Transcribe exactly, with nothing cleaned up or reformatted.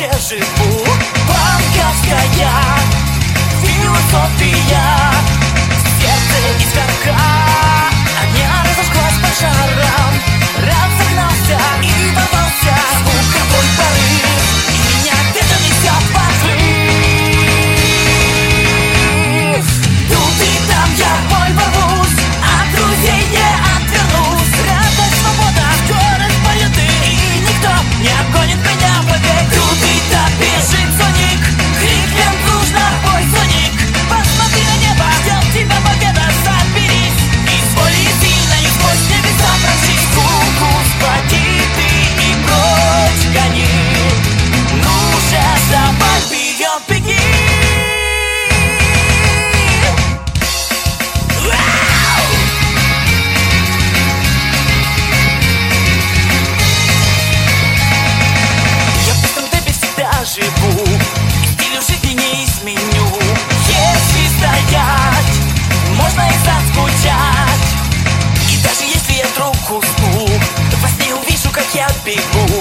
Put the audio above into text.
вообще живу. Банковская философия, сердце искорка огня разожглась пожаром. Рад загнался и ворвался звуковой порыв, и меня где-то несет в отрыв. Тут и там я бой ворвусь, от друзей не отвернусь. Радость, свобода, скорость, полеты, и никто не обгонит меня вовек. Тут и там бежит Соник, крикнем дружно: бой, Соник! Посмотри на небо, ждет тебя победа, соберись и с волей сильной сквозь небеса прошись. Скуку схвати ты и прочь гони, ну же давай вперед беги. Живу, и стилю жизни не изменю. Если стоять, можно и заскучать. И даже если я вдруг усну, то во сне увижу, как я бегу.